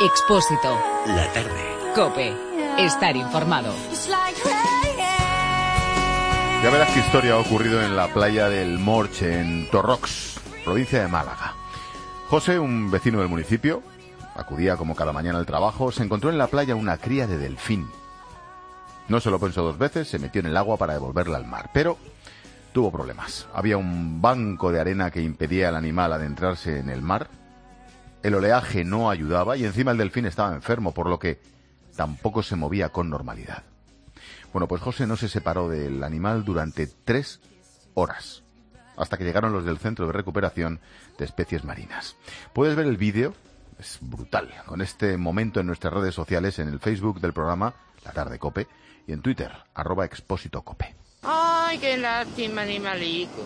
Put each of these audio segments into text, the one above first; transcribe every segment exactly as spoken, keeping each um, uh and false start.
Expósito. La tarde. COPE. Estar informado. Ya verás qué historia ha ocurrido en la playa del Morche, en Torrox, provincia de Málaga. José, un vecino del municipio, acudía como cada mañana al trabajo, se encontró en la playa una cría de delfín. No se lo pensó dos veces, se metió en el agua para devolverla al mar, pero tuvo problemas. Había un banco de arena que impedía al animal adentrarse en el mar. El oleaje no ayudaba y encima el delfín estaba enfermo, por lo que tampoco se movía con normalidad. Bueno, pues José no se separó del animal durante tres horas, hasta que llegaron los del Centro de Recuperación de Especies Marinas. Puedes ver el vídeo, es brutal, con este momento en nuestras redes sociales, en el Facebook del programa La Tarde Cope y en Twitter, arroba Expósito Cope. Ay, qué lástima, animalico.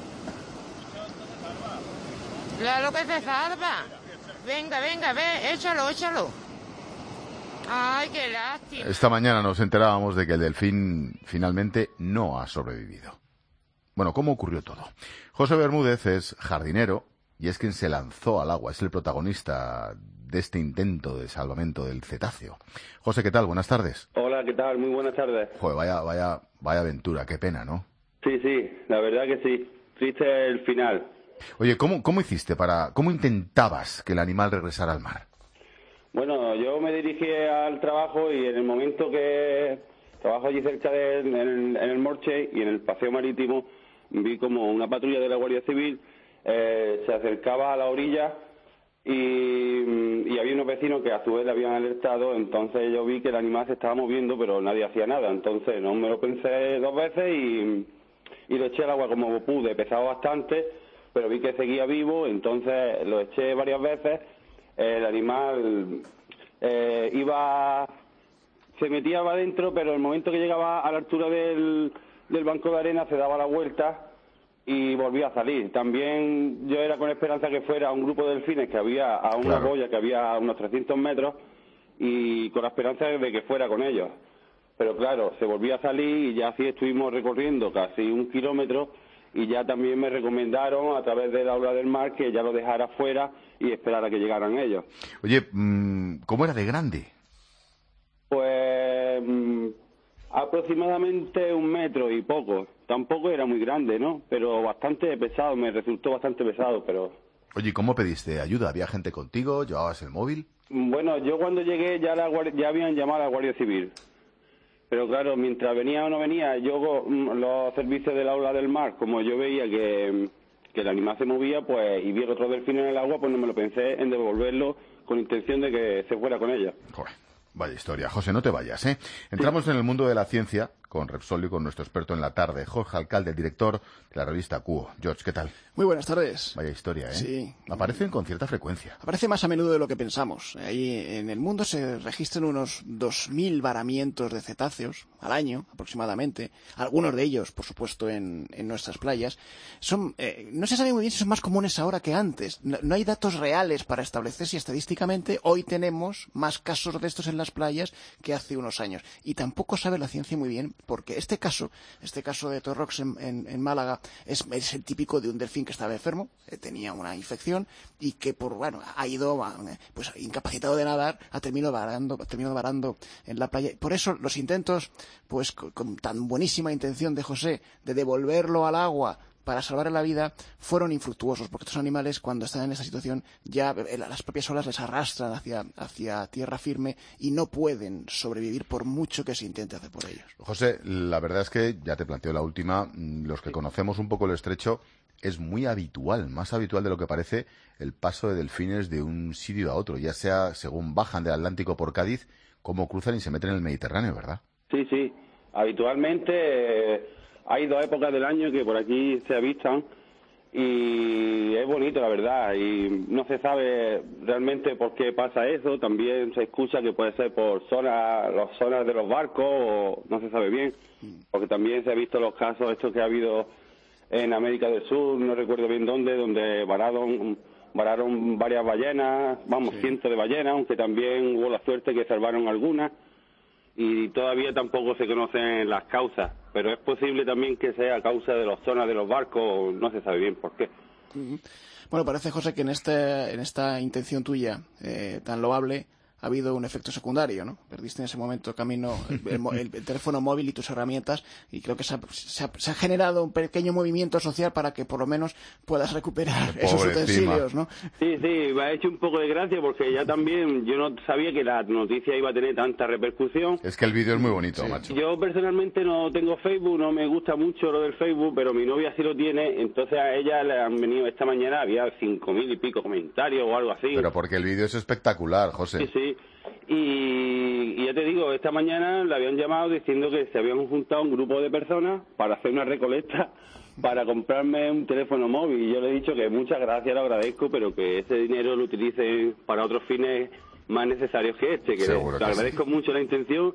Claro que se salva. Venga, venga, ve, échalo, échalo. Ay, qué lástima. Esta mañana nos enterábamos de que el delfín finalmente no ha sobrevivido. Bueno, ¿cómo ocurrió todo? José Bermúdez es jardinero y es quien se lanzó al agua, es el protagonista de este intento de salvamento del cetáceo. José, ¿qué tal? Buenas tardes. Hola, ¿qué tal? Muy buenas tardes. Joder, vaya, vaya, vaya aventura, qué pena, ¿no? Sí, sí, la verdad que sí. Triste el final. Oye, ¿cómo, cómo hiciste para, cómo intentabas que el animal regresara al mar? Bueno, yo me dirigí al trabajo y en el momento que trabajo allí cerca de, en, el, en el Morche y en el paseo marítimo, vi como una patrulla de la Guardia Civil eh, se acercaba a la orilla y, y había unos vecinos que a su vez le habían alertado. Entonces yo vi que el animal se estaba moviendo, pero nadie hacía nada. Entonces no me lo pensé dos veces y, y lo eché al agua como pude. Pesaba bastante, pero vi que seguía vivo, entonces lo eché varias veces. El animal eh, iba, se metía adentro, pero el momento que llegaba a la altura del, del banco de arena se daba la vuelta y volvía a salir. También yo era con esperanza que fuera un grupo de delfines que había a una Claro. boya que había a unos trescientos metros y con la esperanza de que fuera con ellos. Pero claro, se volvía a salir y ya así estuvimos recorriendo casi un kilómetro. Y ya también me recomendaron a través del aula del mar que ya lo dejara fuera y esperara que llegaran ellos. Oye, ¿cómo era de grande? Pues mmm, aproximadamente un metro y poco. Tampoco era muy grande, ¿no? Pero bastante pesado, me resultó bastante pesado, pero... Oye, ¿cómo pediste ayuda? ¿Había gente contigo? ¿Llevabas el móvil? Bueno, yo cuando llegué ya, la, ya habían llamado a la Guardia Civil. Pero claro, mientras venía o no venía, yo los servicios del aula del mar, como yo veía que, que el animal se movía, pues y vi otro delfín en el agua, pues no me lo pensé en devolverlo con intención de que se fuera con ella. Joder, vaya historia. José, no te vayas, ¿eh? Entramos sí. en el mundo de la ciencia con Repsol y con nuestro experto en la tarde, Jorge Alcalde, director de la revista Cuo. George, ¿qué tal? Muy buenas tardes. Vaya historia, ¿eh? Sí. Aparecen con cierta frecuencia. Aparece más a menudo de lo que pensamos. Ahí en el mundo se registran unos dos mil varamientos de cetáceos al año, aproximadamente. Algunos de ellos, por supuesto, en, en nuestras playas. Son, eh, no se sabe muy bien si son más comunes ahora que antes. No, no hay datos reales para establecer si estadísticamente hoy tenemos más casos de estos en las playas que hace unos años. Y tampoco sabe la ciencia muy bien, porque este caso, este caso de Torrox en, en, en Málaga, es, es el típico de un delfín que estaba enfermo, eh, tenía una infección y que por bueno ha ido pues incapacitado de nadar, ha terminado varando, ha terminado varando en la playa. Por eso los intentos, pues con, con tan buenísima intención de José de devolverlo al agua para salvarle la vida, fueron infructuosos, porque estos animales, cuando están en esa situación, ya las propias olas les arrastran hacia, hacia tierra firme y no pueden sobrevivir por mucho que se intente hacer por ellos. José, la verdad es que, ya te planteo la última, los que conocemos un poco el estrecho, es muy habitual, más habitual de lo que parece, el paso de delfines de un sitio a otro, ya sea según bajan del Atlántico por Cádiz, como cruzan y se meten en el Mediterráneo, ¿verdad? Sí, sí, habitualmente... Eh... Hay dos épocas del año que por aquí se avistan y es bonito, la verdad, y no se sabe realmente por qué pasa eso. También se escucha que puede ser por zonas, las zonas de los barcos, o no se sabe bien, porque también se ha visto los casos estos que ha habido en América del Sur, no recuerdo bien dónde, donde vararon, vararon varias ballenas, vamos, sí. cientos de ballenas, aunque también hubo la suerte que salvaron algunas. Y todavía tampoco se conocen las causas, pero es posible también que sea a causa de las zonas de los barcos, no se sabe bien por qué. Bueno, parece, José, que en este, en esta intención tuya eh, tan loable ha habido un efecto secundario, ¿no? Perdiste en ese momento camino el, el, el teléfono móvil y tus herramientas, y creo que se ha, se, ha, se ha generado un pequeño movimiento social para que por lo menos puedas recuperar esos utensilios, ¿no? Sí, sí, me ha hecho un poco de gracia porque ya también yo no sabía que la noticia iba a tener tanta repercusión. Es que el vídeo es muy bonito, sí. macho. Yo personalmente no tengo Facebook, no me gusta mucho lo del Facebook, pero mi novia sí lo tiene, entonces a ella le han venido esta mañana, había cinco mil y pico comentarios o algo así. Pero porque el vídeo es espectacular, José. Sí, sí. Y, y ya te digo, esta mañana le habían llamado diciendo que se habían juntado un grupo de personas para hacer una recolecta para comprarme un teléfono móvil. Y yo le he dicho que muchas gracias, lo agradezco, pero que ese dinero lo utilicen para otros fines más necesarios que este. Que Seguro le, que le agradezco sí. mucho la intención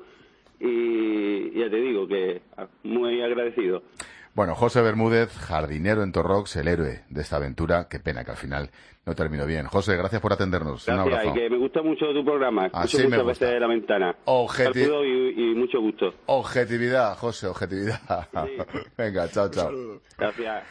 y ya te digo que muy agradecido. Bueno, José Bermúdez, jardinero en Torrox, el héroe de esta aventura. Qué pena que al final no terminó bien. José, gracias por atendernos. Gracias, un abrazo. y que me gusta mucho tu programa. Escucho Así me muchas gusta. veces La Ventana. Objeti- Saludos y, y mucho gusto. Objetividad, José, objetividad. Sí. Venga, chao, chao. Gracias.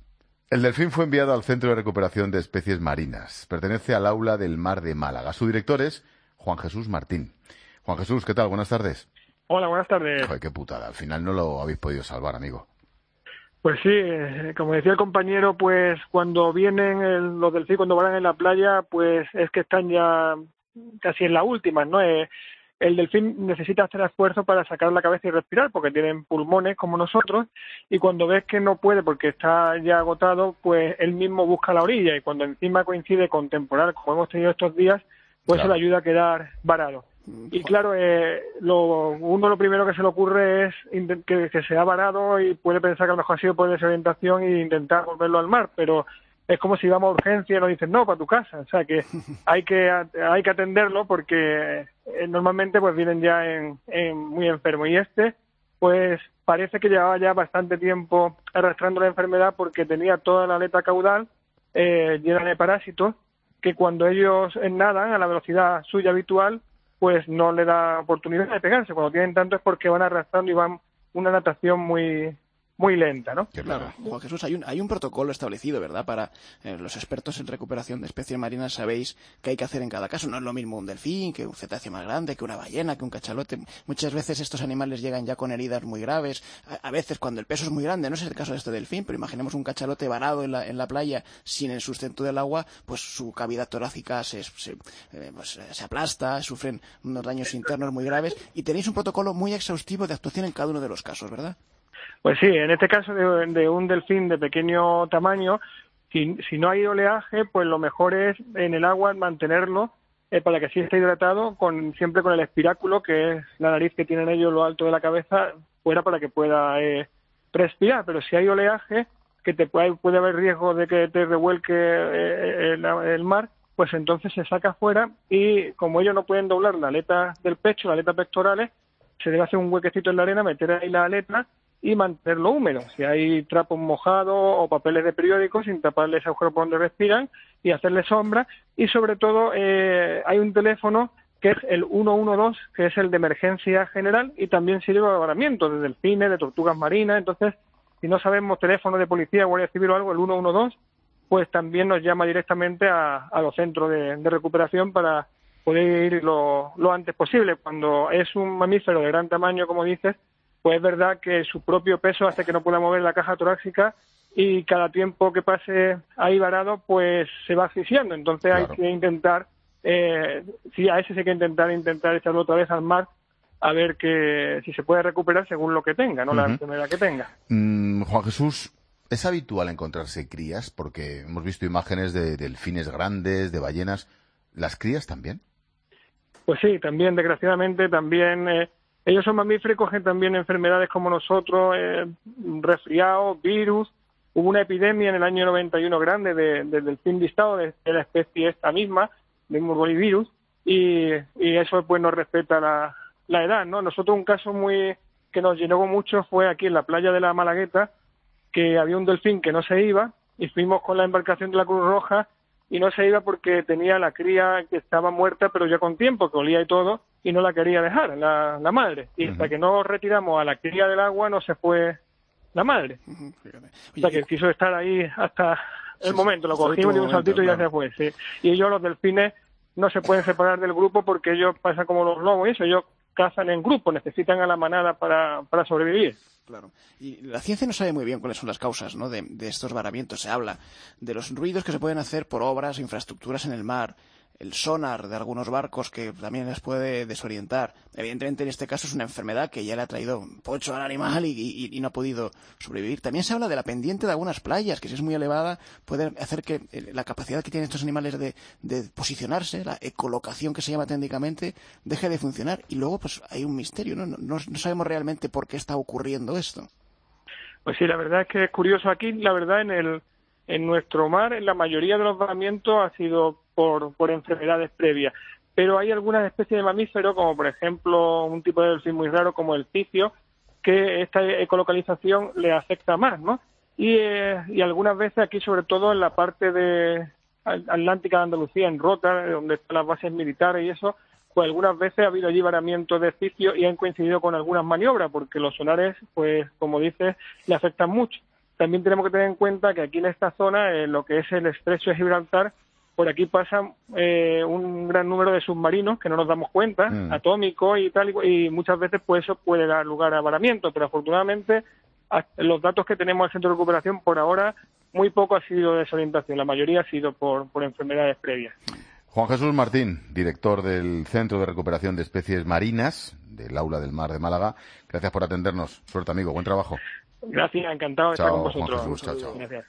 El delfín fue enviado al Centro de Recuperación de Especies Marinas. Pertenece al Aula del Mar de Málaga. Su director es Juan Jesús Martín. Juan Jesús, ¿qué tal? Buenas tardes. Hola, buenas tardes. Joder, qué putada. Al final no lo habéis podido salvar, amigo. Pues sí, eh, como decía el compañero, pues cuando vienen el, los delfines, cuando van en la playa, pues es que están ya casi en la última, ¿no? Eh, el delfín necesita hacer esfuerzo para sacar la cabeza y respirar, porque tienen pulmones como nosotros, y cuando ves que no puede porque está ya agotado, pues él mismo busca la orilla, y cuando encima coincide con temporal, como hemos tenido estos días, pues Claro. se le ayuda a quedar varado. Y claro, eh, lo, uno lo primero que se le ocurre es intent- que, que se ha varado y puede pensar que a lo mejor ha sido por desorientación e intentar volverlo al mar, pero es como si vamos a urgencia y nos dicen, no, para tu casa. O sea que hay que hay que atenderlo porque eh, normalmente pues vienen ya en, en muy enfermos. Y este, pues parece que llevaba ya bastante tiempo arrastrando la enfermedad porque tenía toda la aleta caudal eh, llena de parásitos que cuando ellos nadan a la velocidad suya habitual, pues no le da oportunidad de pegarse. Cuando tienen tanto es porque van arrastrando y van una natación muy muy lenta, ¿no? Claro, Juan Jesús, hay un, hay un protocolo establecido, ¿verdad? Para eh, los expertos en recuperación de especies marinas sabéis qué hay que hacer en cada caso. No es lo mismo un delfín, que un cetáceo más grande, que una ballena, que un cachalote. Muchas veces estos animales llegan ya con heridas muy graves. A, a veces cuando el peso es muy grande, no es el caso de este delfín, pero imaginemos un cachalote varado en la, en la playa sin el sustento del agua, pues su cavidad torácica se, se, eh, pues, se aplasta, sufren unos daños internos muy graves. Y tenéis un protocolo muy exhaustivo de actuación en cada uno de los casos, ¿verdad? Pues sí, en este caso de, de un delfín de pequeño tamaño, si, si no hay oleaje, pues lo mejor es en el agua mantenerlo eh, para que sí esté hidratado, con siempre con el espiráculo, que es la nariz que tienen ellos lo alto de la cabeza, fuera para que pueda eh, respirar. Pero si hay oleaje, que te puede, puede haber riesgo de que te revuelque eh, el, el mar, pues entonces se saca fuera y como ellos no pueden doblar la aleta del pecho, la aleta pectorales, se debe hacer un huequecito en la arena, meter ahí la aleta y mantenerlo húmedo. Si hay trapos mojados o papeles de periódico, sin taparle ese agujero por donde respiran y hacerle sombra. Y sobre todo eh, hay un teléfono que es el uno uno dos, que es el de emergencia general y también sirve de varamiento de delfines, de tortugas marinas. Entonces, si no sabemos teléfono de policía, guardia civil o algo, el uno uno dos, pues también nos llama directamente a, a los centros de, de recuperación para poder ir lo, lo antes posible. Cuando es un mamífero de gran tamaño, como dices, pues es verdad que su propio peso hace que no pueda mover la caja torácica y cada tiempo que pase ahí varado, pues se va asfixiando. Entonces Claro. hay que intentar, eh, sí, a ese sí hay que intentar, intentar echarlo otra vez al mar a ver que si se puede recuperar según lo que tenga, no la Ujú. enfermedad que tenga. Mm, Juan Jesús, ¿es habitual encontrarse crías? Porque hemos visto imágenes de delfines grandes, de ballenas. ¿Las crías también? Pues sí, también, desgraciadamente, también eh, ellos son mamíferos y cogen también enfermedades como nosotros, eh, resfriados, virus. Hubo una epidemia en el año noventa y uno grande de, de delfín listado, de, de la especie esta misma, de morbollivirus, y, y eso pues no respeta la, la edad, ¿no? Nosotros un caso muy que nos llenó mucho fue aquí en la playa de la Malagueta, que había un delfín que no se iba, y fuimos con la embarcación de la Cruz Roja, y no se iba porque tenía la cría que estaba muerta, pero ya con tiempo, que olía y todo, y no la quería dejar, la, la madre. Y hasta Ujú. que no retiramos a la cría del agua, no se fue la madre. Ujú, fíjate. O sea, Oye, que quiso estar ahí hasta el Sí, momento, lo hasta el cogimos, último dio un saltito momento, y ya claro. se fue. Sí. Y ellos, los delfines, no se pueden separar del grupo porque ellos pasan como los lobos y eso, ellos cazan en grupo, necesitan a la manada para, para sobrevivir. Claro. Y la ciencia no sabe muy bien cuáles son las causas, ¿no?, de, de estos varamientos. Se habla de los ruidos que se pueden hacer por obras, infraestructuras en el mar, el sonar de algunos barcos que también les puede desorientar. Evidentemente, en este caso es una enfermedad que ya le ha traído pocho al animal y, y, y no ha podido sobrevivir. También se habla de la pendiente de algunas playas, que si es muy elevada puede hacer que la capacidad que tienen estos animales de, de posicionarse, la ecolocación que se llama técnicamente, deje de funcionar. Y luego pues hay un misterio, ¿no? No, no, no sabemos realmente por qué está ocurriendo esto. Pues sí, la verdad es que es curioso. Aquí, la verdad, en el en nuestro mar, en la mayoría de los varamientos ha sido por, por enfermedades previas. Pero hay algunas especies de mamíferos, como por ejemplo un tipo de delfín muy raro como el cicio, que esta ecolocalización le afecta más, ¿no? Y, eh, y algunas veces aquí, sobre todo en la parte de Atlántica de Andalucía, en Rota, donde están las bases militares y eso, pues algunas veces ha habido allí varamientos de cicio y han coincidido con algunas maniobras, porque los sonares, pues como dices, le afectan mucho. También tenemos que tener en cuenta que aquí en esta zona, en lo que es el estrecho de Gibraltar, por aquí pasan eh, un gran número de submarinos que no nos damos cuenta, mm. atómicos y tal, y, y muchas veces pues eso puede dar lugar a varamientos, pero afortunadamente los datos que tenemos del Centro de Recuperación por ahora, muy poco ha sido desorientación, la mayoría ha sido por, por enfermedades previas. Juan Jesús Martín, director del Centro de Recuperación de Especies Marinas del Aula del Mar de Málaga, gracias por atendernos. Suerte, amigo, buen trabajo. Gracias, encantado de chao, estar con vosotros. Juan Jesús, chao, chao. Gracias.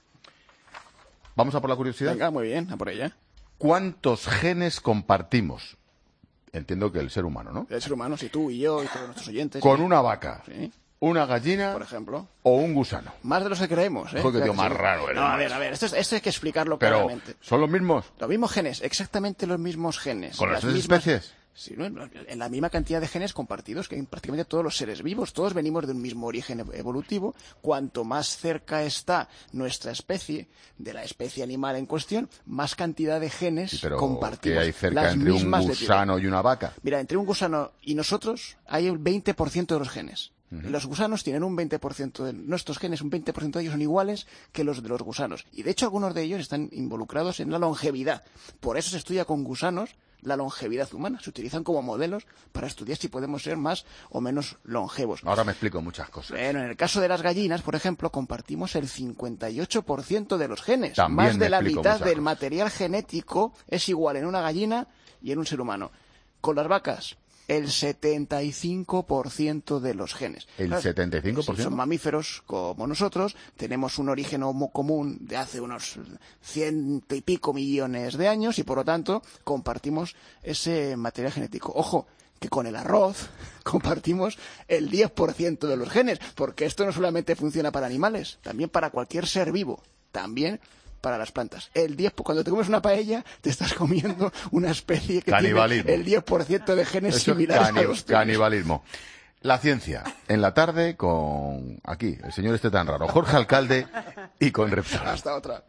Vamos a por la curiosidad. Venga, muy bien, a por ella. ¿Cuántos genes compartimos? Entiendo que el ser humano, ¿no? El ser humano, si tú y yo y todos nuestros oyentes. Con ¿sí? una vaca. Sí. Una gallina, por ejemplo, o un gusano. Más de los que creemos, ¿eh? Joder, qué tío sí. más raro eres. No, a ver, a ver, esto, es, esto hay que explicarlo Pero, claramente. ¿son los mismos? Los mismos genes, exactamente los mismos genes. ¿Con las, las tres mismas... especies? Sí, ¿no? En la misma cantidad de genes compartidos que en prácticamente todos los seres vivos. Todos venimos de un mismo origen evolutivo. Cuanto más cerca está nuestra especie de la especie animal en cuestión, más cantidad de genes sí, pero compartimos. ¿qué hay cerca las entre un mismas gusano y una vaca? Mira, entre un gusano y nosotros hay el veinte por ciento de los genes. Uh-huh. Los gusanos tienen un veinte por ciento de nuestros genes, un veinte por ciento de ellos son iguales que los de los gusanos. Y de hecho algunos de ellos están involucrados en la longevidad. Por eso se estudia con gusanos la longevidad humana. Se utilizan como modelos para estudiar si podemos ser más o menos longevos. Ahora me explico muchas cosas. Bueno, en el caso de las gallinas, por ejemplo, compartimos el cincuenta y ocho por ciento de los genes. También más de la mitad del cosas. material genético es igual en una gallina y en un ser humano. Con las vacas, el setenta y cinco por ciento de los genes. ¿El ¿sabes? setenta y cinco por ciento? Son mamíferos como nosotros, tenemos un origen homo común de hace unos ciento y pico millones de años y por lo tanto compartimos ese material genético. Ojo, que con el arroz compartimos el diez por ciento de los genes, porque esto no solamente funciona para animales, también para cualquier ser vivo, también para las plantas. El diez, cuando te comes una paella, te estás comiendo una especie que canibalismo. Tiene el diez por ciento de genes Eso similares cani- a los tuyos. Canibalismo. La ciencia, en la tarde con, aquí, el señor este tan raro, Jorge Alcalde y con Repsol. Hasta otra.